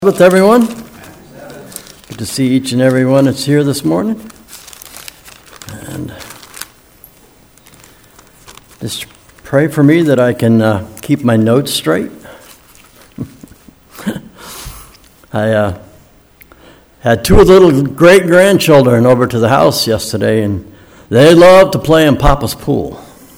With everyone, good to see each and every one that's here this morning, and just pray for me that I can keep my notes straight. I had two little great-grandchildren over to the house yesterday, and they love to play in Papa's pool.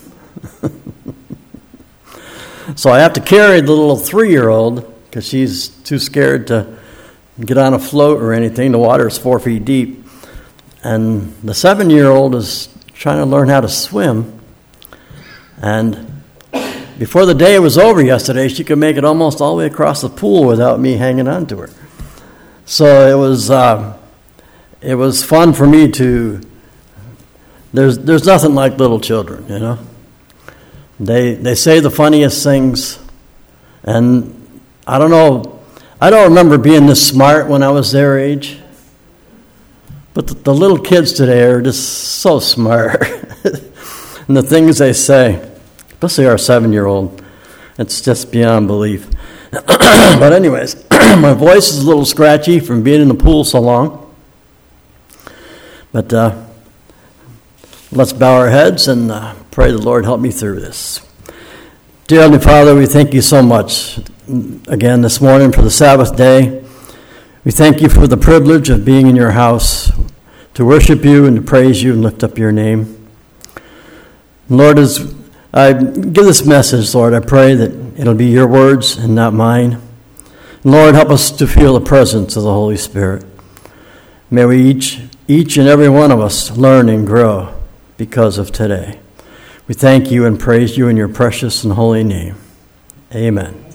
So I have to carry the little 3-year-old because she's too scared to get on a float or anything. The water is 4 feet deep. And the 7-year-old is trying to learn how to swim. And before the day was over yesterday, she could make it almost all the way across the pool without me hanging on to her. So it was fun for me to... There's nothing like little children, you know. They say the funniest things, and I don't know, I don't remember being this smart when I was their age, but the little kids today are just so smart. And the things they say, especially our 7-year-old, it's just beyond belief. But anyways, my voice is a little scratchy from being in the pool so long. But let's bow our heads and pray the Lord help me through this. Dear Heavenly Father, we thank you so much again this morning for the Sabbath day. We thank you for the privilege of being in your house to worship you and to praise you and lift up your name. Lord, as I give this message, Lord, I pray that it'll be your words and not mine. Lord, help us to feel the presence of the Holy Spirit. May we each and every one of us learn and grow because of today. We thank you and praise you in your precious and holy name. Amen.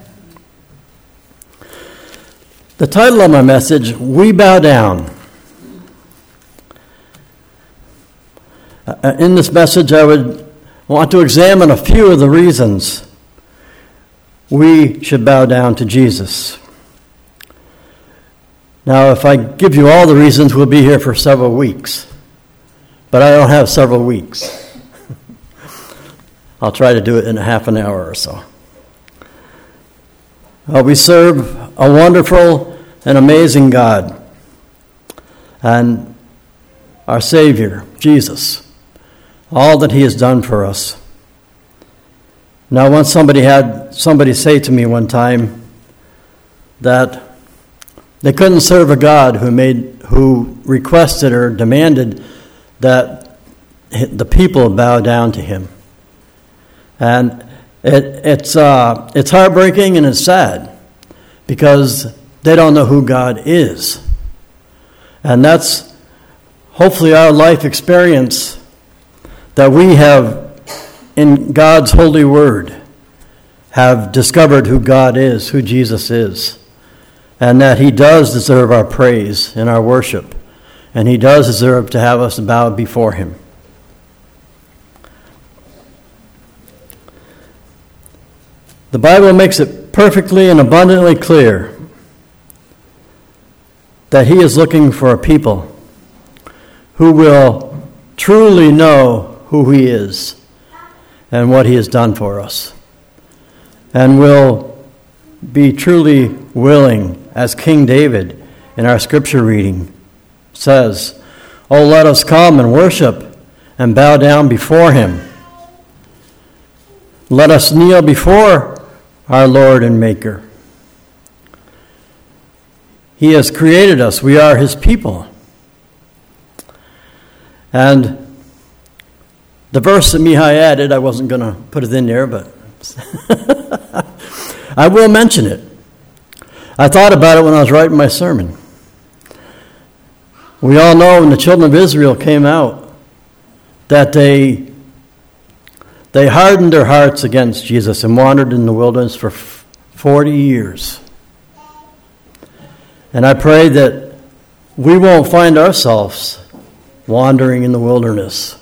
The title of my message, We Bow Down. In this message, I would want to examine a few of the reasons we should bow down to Jesus. Now, if I give you all the reasons, we'll be here for several weeks. But I don't have several weeks. I'll try to do it in a half an hour or so. We serve a wonderful and amazing God, and our Savior, Jesus, all that he has done for us. Now, once somebody say to me one time that they couldn't serve a God who requested or demanded that the people bow down to him. And it's heartbreaking and it's sad because they don't know who God is. And that's hopefully our life experience that we have in God's holy word, have discovered who God is, who Jesus is, and that he does deserve our praise and our worship, and he does deserve to have us bow before him. The Bible makes it perfectly and abundantly clear that he is looking for a people who will truly know who he is and what he has done for us, and will be truly willing, as King David in our scripture reading says, "Oh, let us come and worship and bow down before him. Let us kneel before our Lord and Maker." He has created us. We are his people. And the verse that Mihai added, I wasn't going to put it in there, but I will mention it. I thought about it when I was writing my sermon. We all know when the children of Israel came out that they hardened their hearts against Jesus and wandered in the wilderness for 40 years. And I pray that we won't find ourselves wandering in the wilderness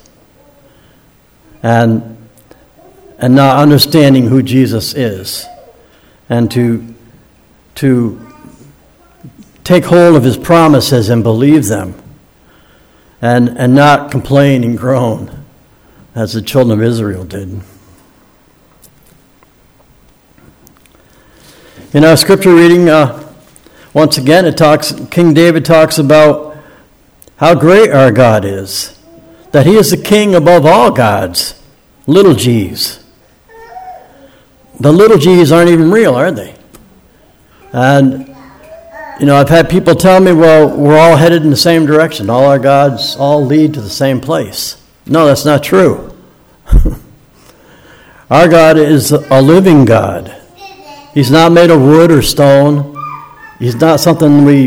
and not understanding who Jesus is, and to take hold of his promises and believe them, and not complain and groan as the children of Israel did. In our scripture reading, Once again, King David talks about how great our God is, that he is the king above all gods, little g's. The little g's aren't even real, are they? And, I've had people tell me, well, we're all headed in the same direction. All our gods all lead to the same place. No, that's not true. Our God is a living God. He's not made of wood or stone. He's not something we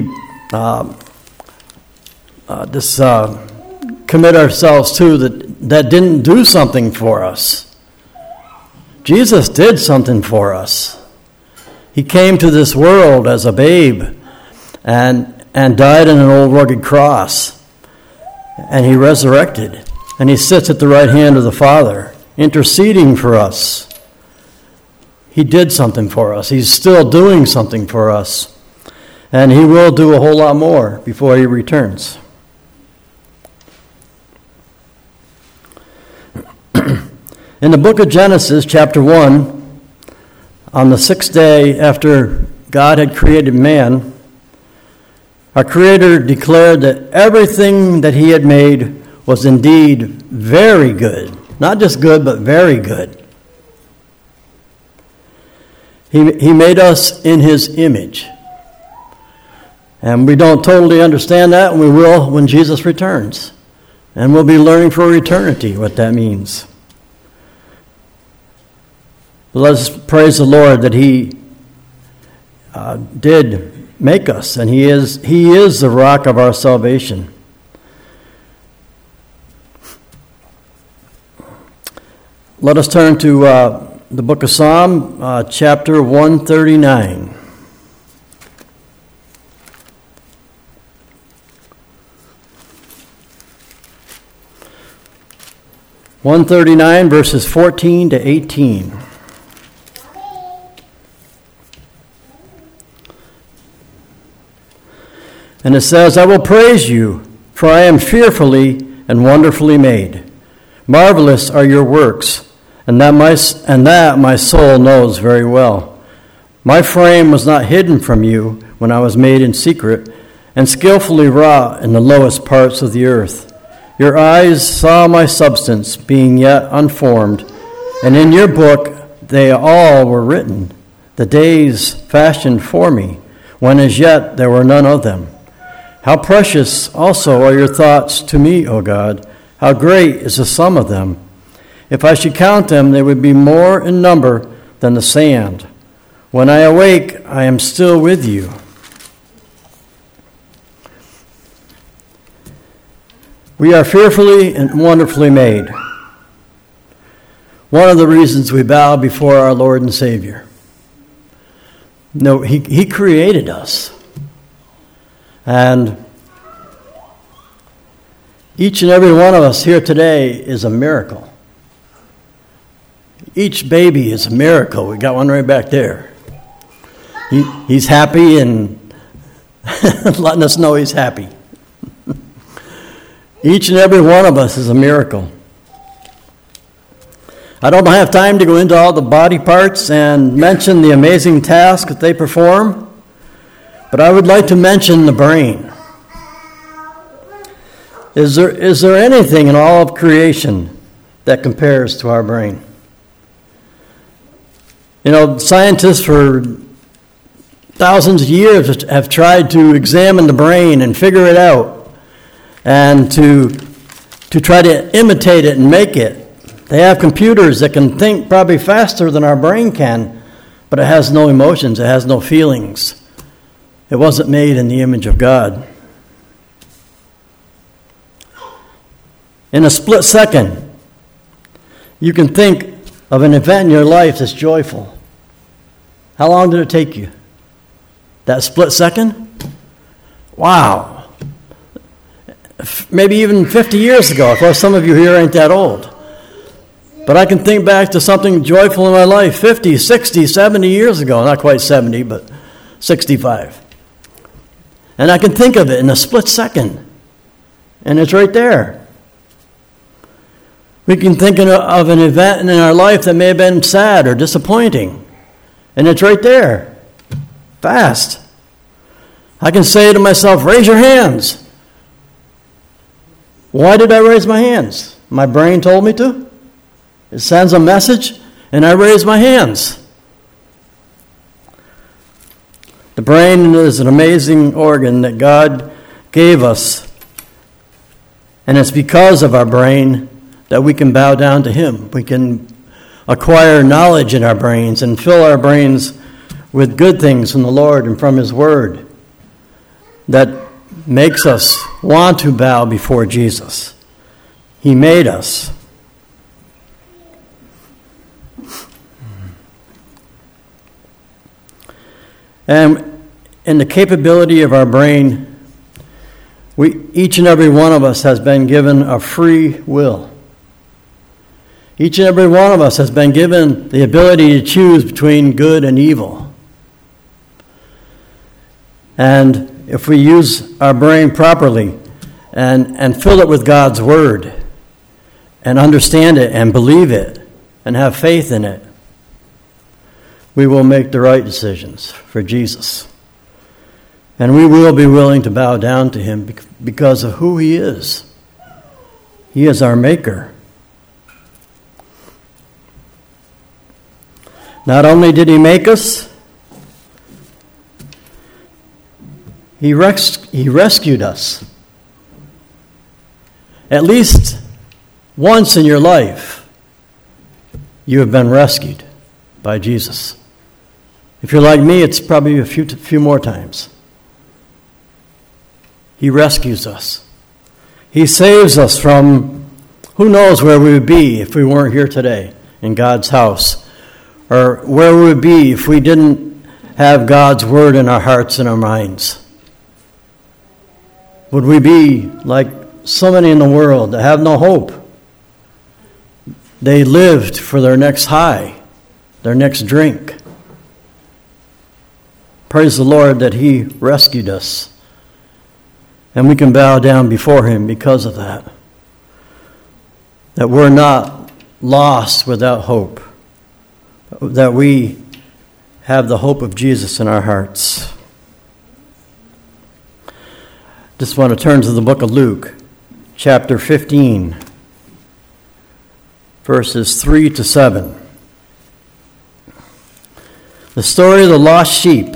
commit ourselves to that didn't do something for us. Jesus did something for us. He came to this world as a babe and died on an old rugged cross. And he resurrected. And he sits at the right hand of the Father, interceding for us. He did something for us. He's still doing something for us. And he will do a whole lot more before he returns. In the book of Genesis, chapter 1, on the 6th day after God had created man, our Creator declared that everything that he had made was indeed very good. Not just good, but very good. He made us in his image. And we don't totally understand that, and we will when Jesus returns. And we'll be learning for eternity what that means. But let us praise the Lord that he did make us, and he is the rock of our salvation. Let us turn to the book of Psalm, chapter 139. Verses 14 to 18. And it says, I will praise you, for I am fearfully and wonderfully made. Marvelous are your works, and that my soul knows very well. My frame was not hidden from you when I was made in secret, and skillfully wrought in the lowest parts of the earth. Your eyes saw my substance, being yet unformed, and in your book they all were written, the days fashioned for me, when as yet there were none of them. How precious also are your thoughts to me, O God! How great is the sum of them! If I should count them, they would be more in number than the sand. When I awake, I am still with you. We are fearfully and wonderfully made. One of the reasons we bow before our Lord and Savior. No, He created us. And each and every one of us here today is a miracle. Each baby is a miracle. We got one right back there. He's happy and letting us know he's happy. Each and every one of us is a miracle. I don't have time to go into all the body parts and mention the amazing task that they perform, but I would like to mention the brain. Is there anything in all of creation that compares to our brain? Scientists for thousands of years have tried to examine the brain and figure it out and to try to imitate it and make it. They have computers that can think probably faster than our brain can, but it has no emotions, it has no feelings. It wasn't made in the image of God. In a split second, you can think of an event in your life that's joyful. How long did it take you? That split second? Wow. Maybe even 50 years ago. Of course, some of you here ain't that old. But I can think back to something joyful in my life 50, 60, 70 years ago. Not quite 70, but 65. And I can think of it in a split second. And it's right there. We can think of an event in our life that may have been sad or disappointing. And it's right there. Fast. I can say to myself, raise your hands. Why did I raise my hands? My brain told me to. It sends a message, and I raise my hands. The brain is an amazing organ that God gave us, and it's because of our brain that we can bow down to Him. We can acquire knowledge in our brains and fill our brains with good things from the Lord and from His Word that makes us want to bow before Jesus. He made us. And in the capability of our brain, each and every one of us has been given a free will. Each and every one of us has been given the ability to choose between good and evil. And if we use our brain properly and fill it with God's Word and understand it and believe it and have faith in it, we will make the right decisions for Jesus. And we will be willing to bow down to Him because of who He is. He is our Maker. Not only did He make us, He rescued us. At least once in your life, you have been rescued by Jesus. If you're like me, it's probably a few more times. He rescues us. He saves us from who knows where we would be if we weren't here today in God's house, or where we would be if we didn't have God's Word in our hearts and our minds. Would we be like so many in the world that have no hope? They lived for their next high, their next drink. Praise the Lord that He rescued us. And we can bow down before Him because of that. That we're not lost without hope. That we have the hope of Jesus in our hearts. Just want to turn to the book of Luke, chapter 15, verses 3 to 7. The story of the lost sheep.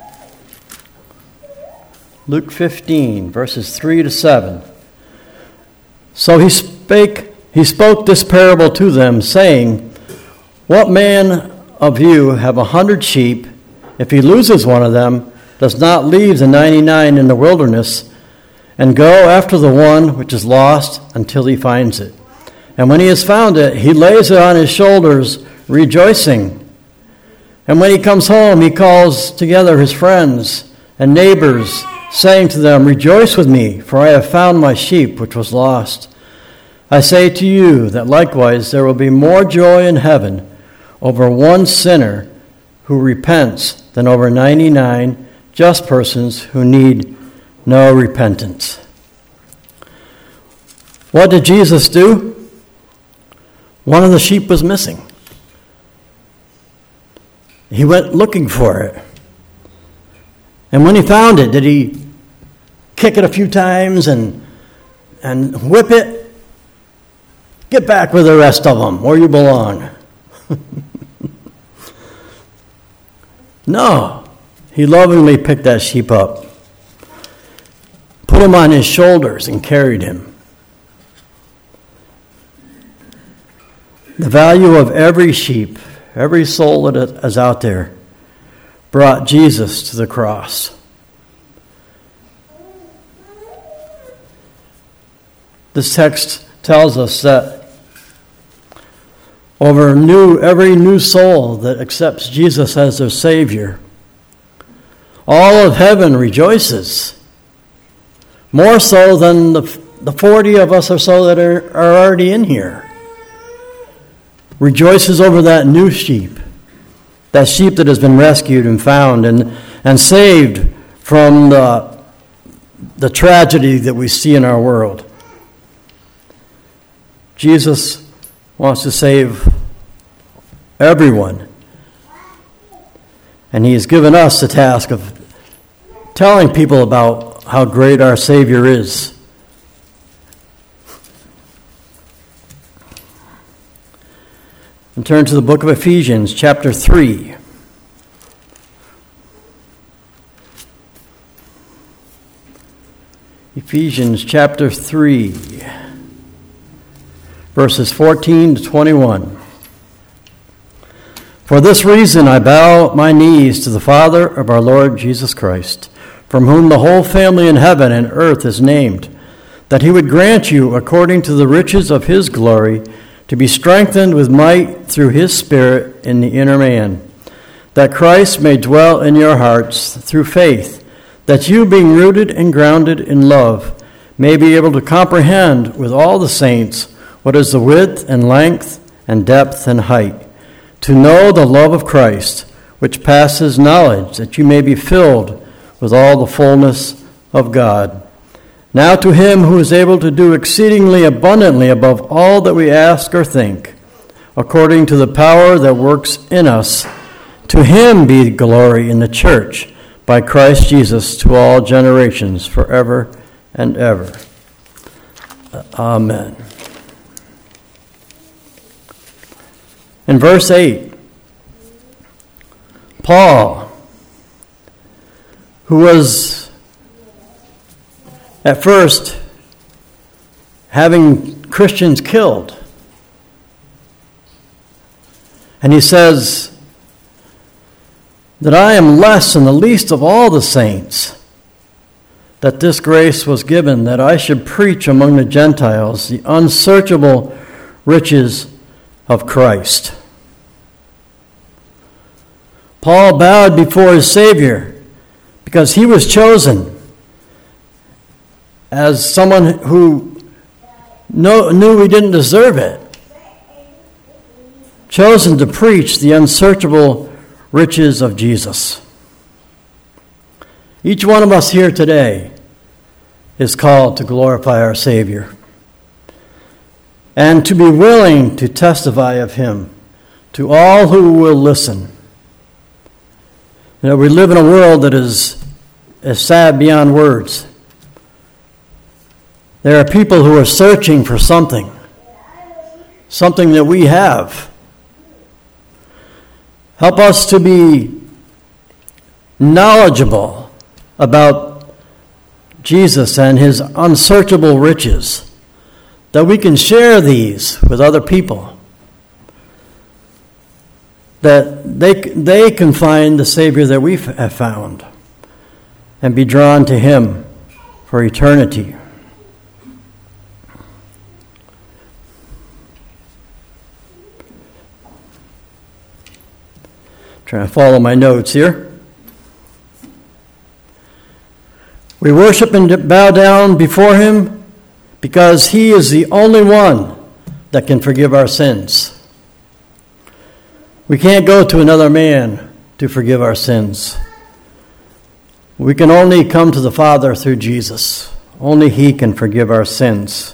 Luke 15, verses 3 to 7. So he spoke this parable to them, saying, What man of you have 100 sheep, if he loses one of them, does not leave the 99 in the wilderness, and go after the one which is lost until he finds it? And when he has found it, he lays it on his shoulders, rejoicing. And when he comes home, he calls together his friends and neighbors, saying to them, Rejoice with me, for I have found my sheep which was lost. I say to you that likewise there will be more joy in heaven over one sinner who repents than over 99 just persons who need no repentance. What did Jesus do? One of the sheep was missing. He went looking for it. And when he found it, did he kick it a few times and whip it? Get back with the rest of them, where you belong. No. He lovingly picked that sheep up, put him on his shoulders, and carried him. The value of every sheep, every soul that is out there, brought Jesus to the cross. This text tells us that over every new soul that accepts Jesus as their Savior, all of heaven rejoices. More so than the 40 of us or so that are already in here. Rejoices over that new sheep. That sheep that has been rescued and found and saved from the tragedy that we see in our world. Jesus wants to save everyone. And He has given us the task of telling people about how great our Savior is. And turn to the book of Ephesians, chapter 3. Ephesians chapter 3, verses 14 to 21. For this reason I bow my knees to the Father of our Lord Jesus Christ, from whom the whole family in heaven and earth is named, that he would grant you, according to the riches of his glory, to be strengthened with might through his Spirit in the inner man, that Christ may dwell in your hearts through faith, that you, being rooted and grounded in love, may be able to comprehend with all the saints what is the width and length and depth and height, to know the love of Christ, which passes knowledge, that you may be filled with all the fullness of God. Now to him who is able to do exceedingly abundantly above all that we ask or think, according to the power that works in us, to him be glory in the church, by Christ Jesus, to all generations, forever and ever. Amen. In verse 8, Paul, who was at first having Christians killed, and he says that I am less than the least of all the saints, that this grace was given, that I should preach among the Gentiles the unsearchable riches of Christ. Paul bowed before his Savior because he was chosen as someone who knew he didn't deserve it, chosen to preach the unsearchable riches of Jesus. Each one of us here today is called to glorify our Savior and to be willing to testify of him to all who will listen. You know, we live in a world that is sad beyond words. There are people who are searching for something that we have. Help us to be knowledgeable about Jesus and his unsearchable riches, that we can share these with other people, that they can find the Savior that we have found and be drawn to him for eternity. Trying to follow my notes here. We worship and bow down before him because he is the only one that can forgive our sins. We can't go to another man to forgive our sins. We can only come to the Father through Jesus. Only he can forgive our sins.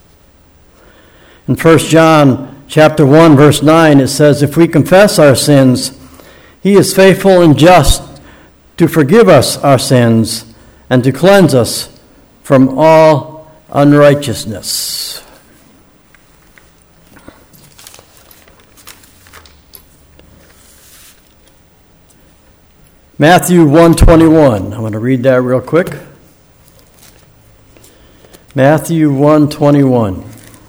In 1 John chapter 1, verse 9, it says, if we confess our sins, he is faithful and just to forgive us our sins and to cleanse us from all unrighteousness. Matthew 1:21. I'm going to read that real quick. Matthew 1:21.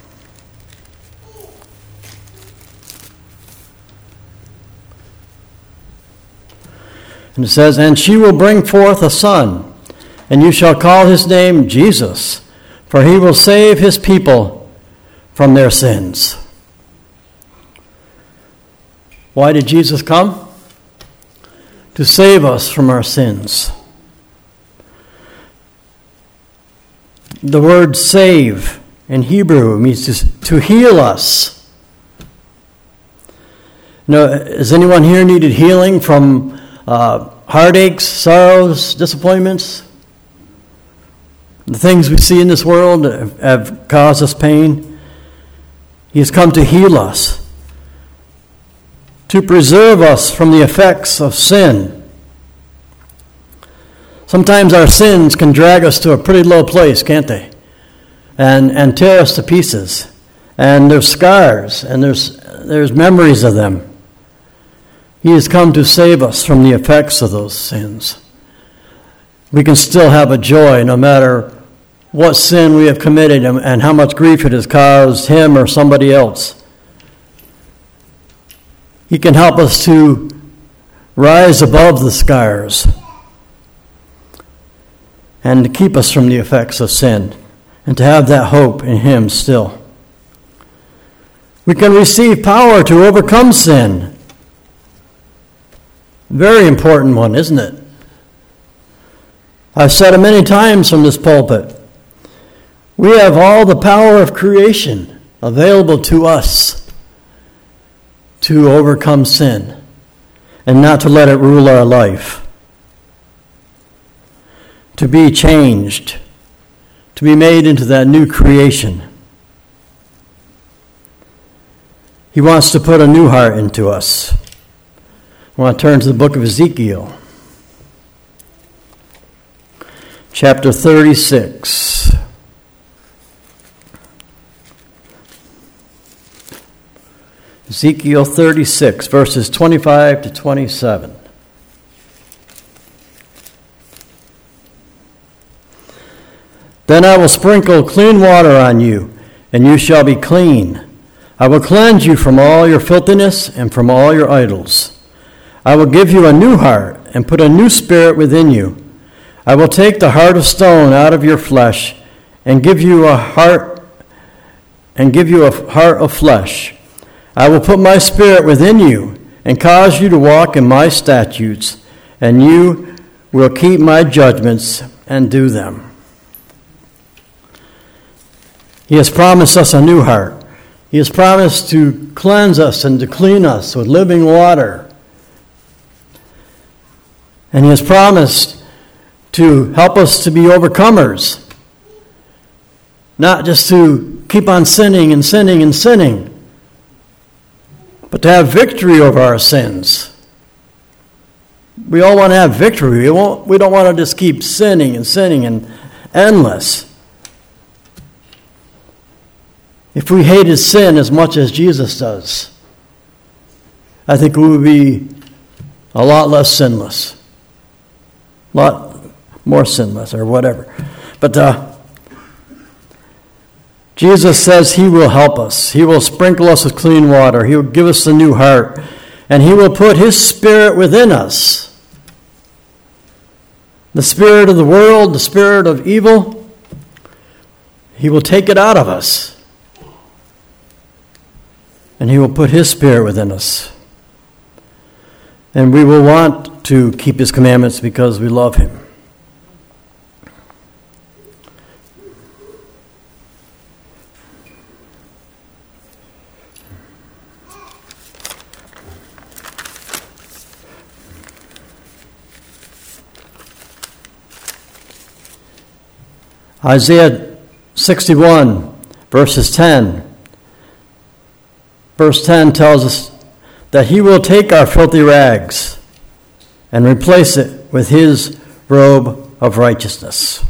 And it says, and she will bring forth a son, and you shall call his name Jesus, for he will save his people from their sins. Why did Jesus come? To save us from our sins. The word save in Hebrew means to heal us. Now, has anyone here needed healing from heartaches, sorrows, disappointments? The things we see in this world have caused us pain. He has come to heal us, to preserve us from the effects of sin, Sometimes our sins can drag us to a pretty low place, can't they? And tear us to pieces. And there's scars, and there's memories of them. He has come to save us from the effects of those sins. We can still have a joy no matter what sin we have committed and how much grief it has caused him or somebody else. He can help us to rise above the scars and to keep us from the effects of sin and to have that hope in him still. We can receive power to overcome sin. Very important one, isn't it? I've said it many times from this pulpit. We have all the power of creation available to us to overcome sin and not to let it rule our life. To be changed, to be made into that new creation. He wants to put a new heart into us. I want to turn to the book of Ezekiel. Chapter 36. Ezekiel 36, verses 25 to 27. Then I will sprinkle clean water on you, and you shall be clean. I will cleanse you from all your filthiness and from all your idols. I will give you a new heart and put a new spirit within you. I will take the heart of stone out of your flesh and give you a heart of flesh. I will put my spirit within you and cause you to walk in my statutes, and you will keep my judgments and do them. He has promised us a new heart. He has promised to cleanse us and to clean us with living water. And he has promised to help us to be overcomers. Not just to keep on sinning and sinning and sinning, but to have victory over our sins. We all want to have victory. We don't want to just keep sinning and endless. If we hated sin as much as Jesus does, I think we would be a lot less sinless. A lot more sinless or whatever. But Jesus says he will help us. He will sprinkle us with clean water. He will give us a new heart. And he will put his spirit within us. The spirit of the world, the spirit of evil, he will take it out of us. And he will put his spirit within us. And we will want to keep his commandments because we love him. Isaiah 61, verses 10. Verse 10 tells us that he will take our filthy rags and replace it with his robe of righteousness.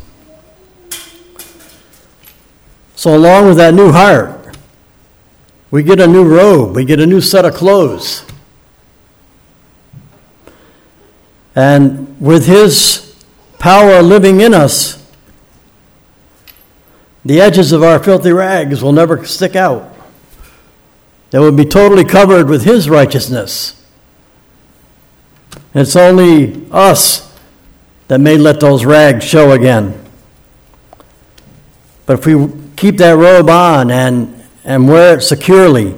So along with that new heart, we get a new robe, we get a new set of clothes. And with his power living in us, the edges of our filthy rags will never stick out. They will be totally covered with his righteousness. It's only us that may let those rags show again. But if we keep that robe on and wear it securely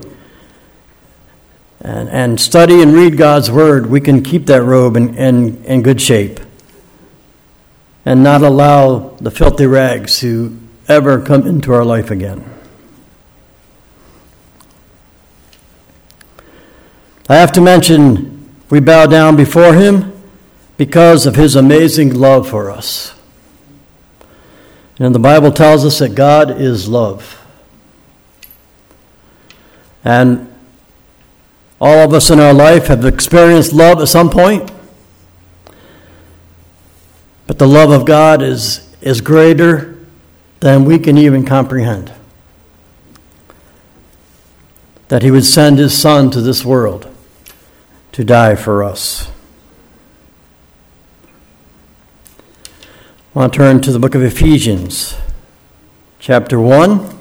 and study and read God's word, we can keep that robe in good shape and not allow the filthy rags to ever come into our life again. I have to mention, we bow down before him because of his amazing love for us. And the Bible tells us that God is love. And all of us in our life have experienced love at some point. But the love of God is greater than we can even comprehend. That he would send his Son to this world to die for us. I want to turn to the book of Ephesians, chapter 1,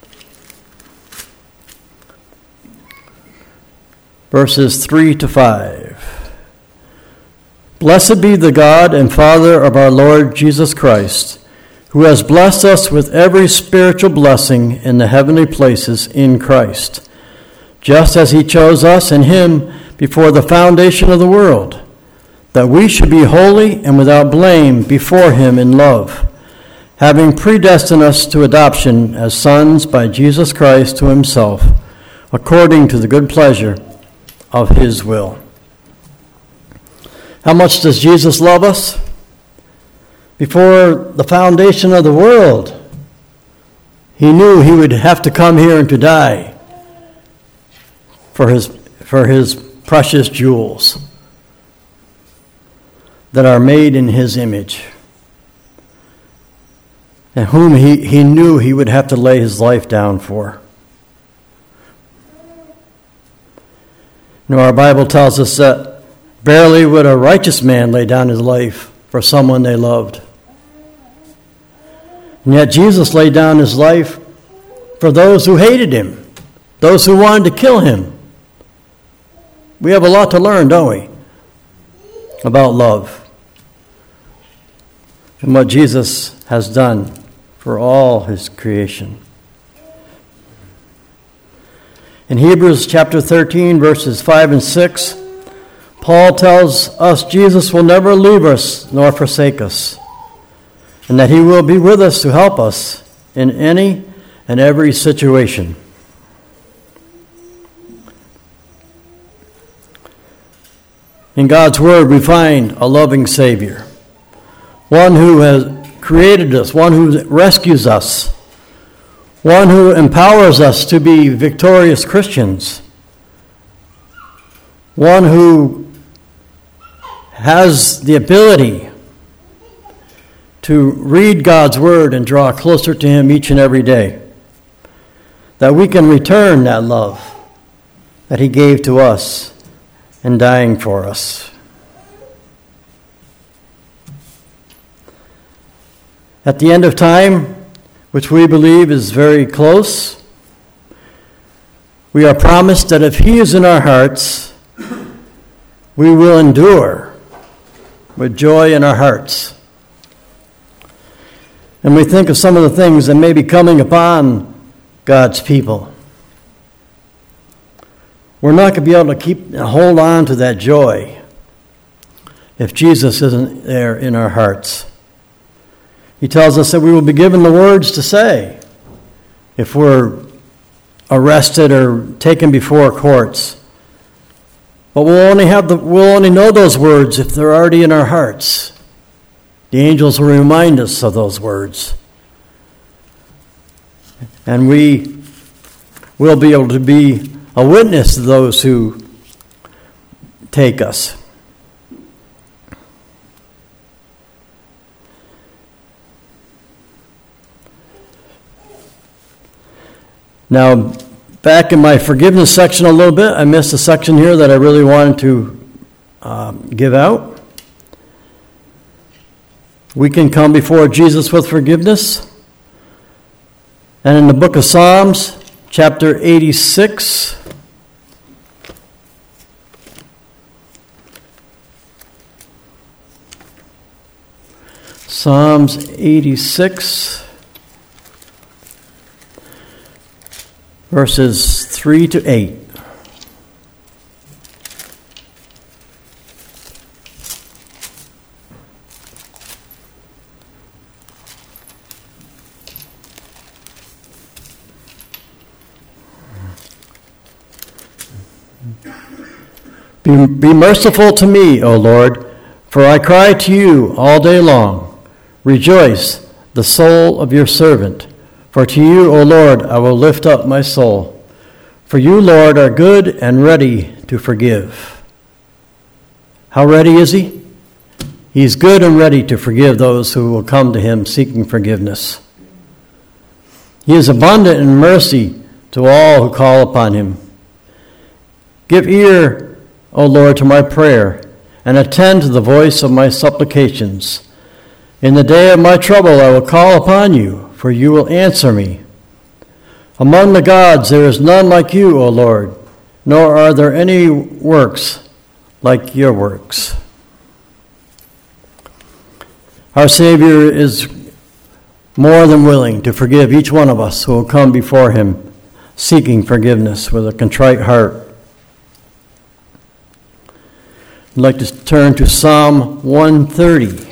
verses 3 to 5. Blessed be the God and Father of our Lord Jesus Christ, who has blessed us with every spiritual blessing in the heavenly places in Christ, just as he chose us in him before the foundation of the world, that we should be holy and without blame before him in love, having predestined us to adoption as sons by Jesus Christ to himself, according to the good pleasure of his will. How much does Jesus love us? Before the foundation of the world, he knew he would have to come here and to die for his precious jewels that are made in his image, and whom he knew he would have to lay his life down for. You know, our Bible tells us that barely would a righteous man lay down his life for someone they loved. And yet Jesus laid down his life for those who hated him, those who wanted to kill him. We have a lot to learn, don't we, about love and what Jesus has done for all his creation. In Hebrews chapter 13, verses 5 and 6, Paul tells us Jesus will never leave us nor forsake us, and that he will be with us to help us in any and every situation. In God's Word, we find a loving Savior, one who has created us, one who rescues us, one who empowers us to be victorious Christians, one who has the ability to read God's Word and draw closer to him each and every day, that we can return that love that he gave to us in dying for us. At the end of time, which we believe is very close, we are promised that if he is in our hearts, we will endure with joy in our hearts. And we think of some of the things that may be coming upon God's people. We're not going to be able to hold on to that joy if Jesus isn't there in our hearts. He tells us that we will be given the words to say if we're arrested or taken before courts. But we'll only know those words if they're already in our hearts. The angels will remind us of those words. And we will be able to be a witness to those who take us. Now, back in my forgiveness section a little bit, I missed a section here that I really wanted to give out. We can come before Jesus with forgiveness. And in the book of Psalms, chapter 86, Psalms 86, verses 3 to 8. Be merciful to me, O Lord, for I cry to you all day long. Rejoice, the soul of your servant. For to you, O Lord, I will lift up my soul. For you, Lord, are good and ready to forgive. How ready is he? He is good and ready to forgive those who will come to him seeking forgiveness. He is abundant in mercy to all who call upon him. Give ear, O Lord, to my prayer, and attend to the voice of my supplications. In the day of my trouble I will call upon you, for you will answer me. Among the gods there is none like you, O Lord, nor are there any works like your works. Our Savior is more than willing to forgive each one of us who will come before him seeking forgiveness with a contrite heart. I'd like to turn to Psalm 130.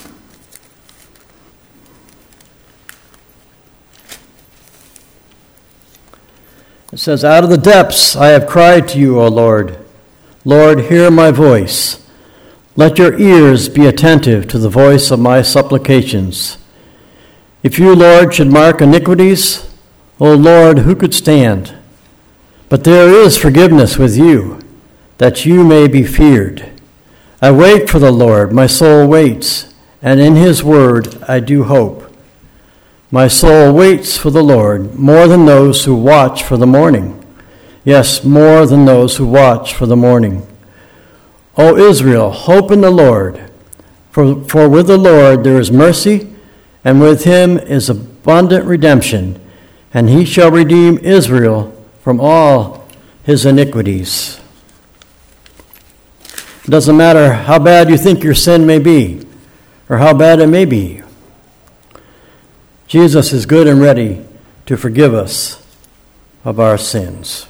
It says, "Out of the depths I have cried to you, O Lord. Lord, hear my voice. Let your ears be attentive to the voice of my supplications. If you, Lord, should mark iniquities, O Lord, who could stand? But there is forgiveness with you, that you may be feared. I wait for the Lord, my soul waits, and in his word I do hope. My soul waits for the Lord more than those who watch for the morning. Yes, more than those who watch for the morning. O Israel, hope in the Lord, for with the Lord there is mercy, and with him is abundant redemption, and he shall redeem Israel from all his iniquities." It doesn't matter how bad you think your sin may be, or how bad it may be. Jesus is good and ready to forgive us of our sins.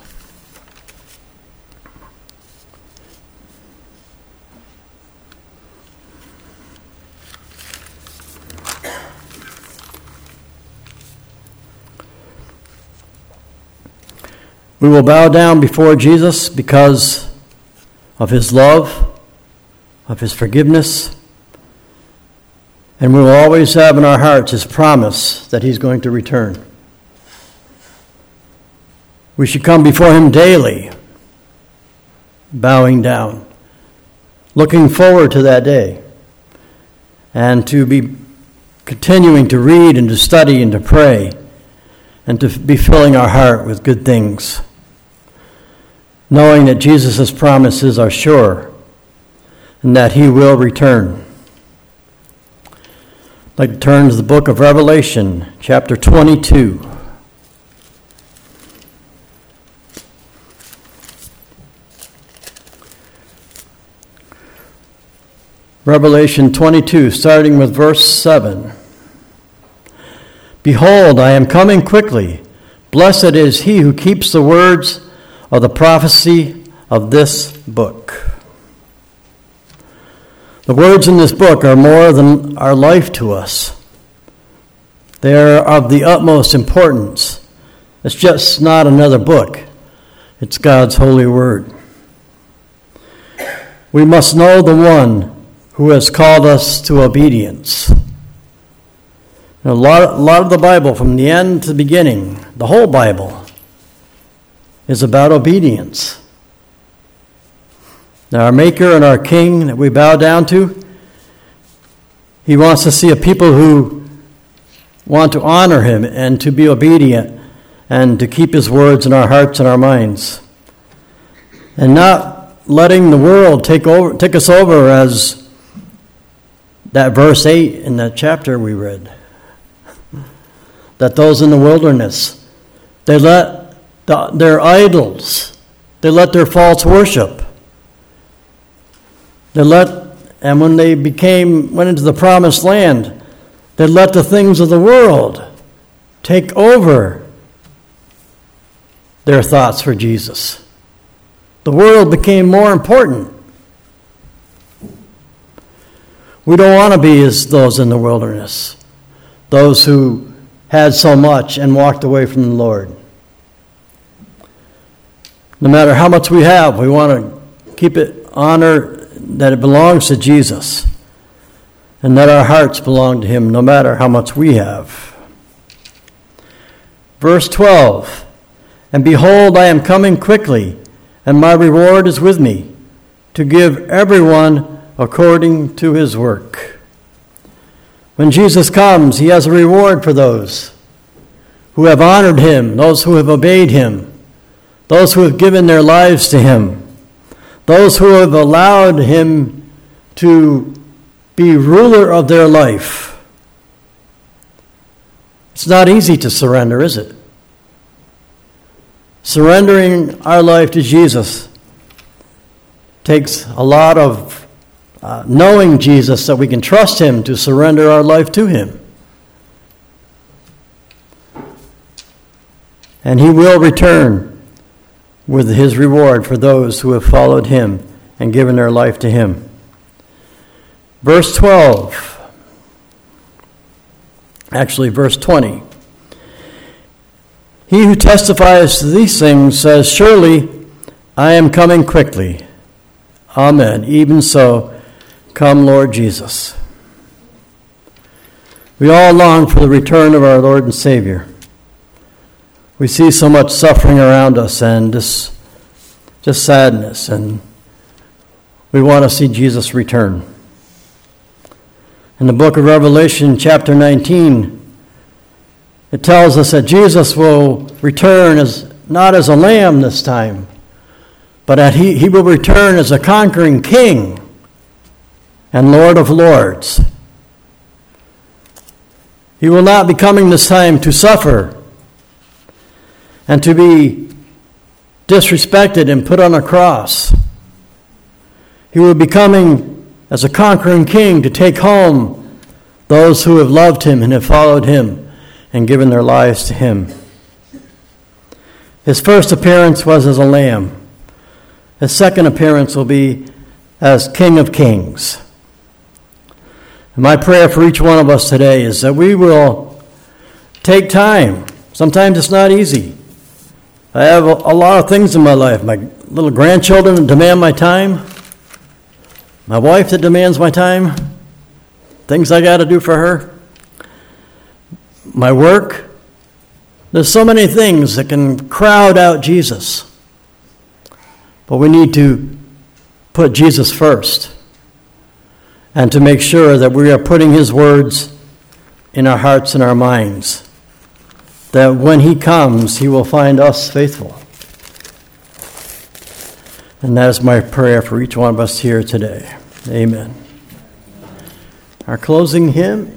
We will bow down before Jesus because of his love, of his forgiveness, and we will always have in our hearts his promise that he's going to return. We should come before him daily, bowing down, looking forward to that day, and to be continuing to read and to study and to pray, and to be filling our heart with good things, knowing that Jesus' promises are sure and that he will return. I'd like to turn to the book of Revelation, chapter 22. Revelation 22, starting with verse 7. "Behold, I am coming quickly. Blessed is he who keeps the words of the prophecy of this book." The words in this book are more than our life to us. They are of the utmost importance. It's just not another book. It's God's holy word. We must know the one who has called us to obedience. A lot of the Bible, from the end to the beginning, the whole Bible, is about obedience. Now, our Maker and our King that we bow down to, he wants to see a people who want to honor him and to be obedient and to keep his words in our hearts and our minds. And not letting the world take us over, as that verse 8 in that chapter we read. That those in the wilderness, they let their idols, they let their false worship, and when they went into the promised land, they let the things of the world take over their thoughts for Jesus. The world became more important. We don't want to be as those in the wilderness, those who had so much and walked away from the Lord. No matter how much we have, we want to keep it honor that it belongs to Jesus, and that our hearts belong to him no matter how much we have. Verse 12, "And behold, I am coming quickly, and my reward is with me, to give everyone according to his work. When Jesus comes, he has a reward for those who have honored him, those who have obeyed him, those who have given their lives to him, those who have allowed him to be ruler of their life. It's not easy to surrender, is it? Surrendering our life to Jesus takes a lot of knowing Jesus, that we can trust him to surrender our life to him. And he will return with his reward for those who have followed him and given their life to him. Verse 12, actually verse 20. He who testifies to these things says, "Surely I am coming quickly. Amen. Even so, come, Lord Jesus." We all long for the return of our Lord and Savior. We see so much suffering around us and just sadness, and we want to see Jesus return. In the book of Revelation, chapter 19, it tells us that Jesus will return not as a lamb this time, but that he will return as a conquering king and Lord of lords. He will not be coming this time to suffer and to be disrespected and put on a cross. He will be coming as a conquering king to take home those who have loved him and have followed him and given their lives to him. His first appearance was as a lamb. His second appearance will be as King of Kings. And my prayer for each one of us today is that we will take time. Sometimes it's not easy. I have a lot of things in my life. My little grandchildren that demand my time. My wife that demands my time. Things I got to do for her. My work. There's so many things that can crowd out Jesus. But we need to put Jesus first and to make sure that we are putting his words in our hearts and our minds, that when he comes, he will find us faithful. And that is my prayer for each one of us here today. Amen. Our closing hymn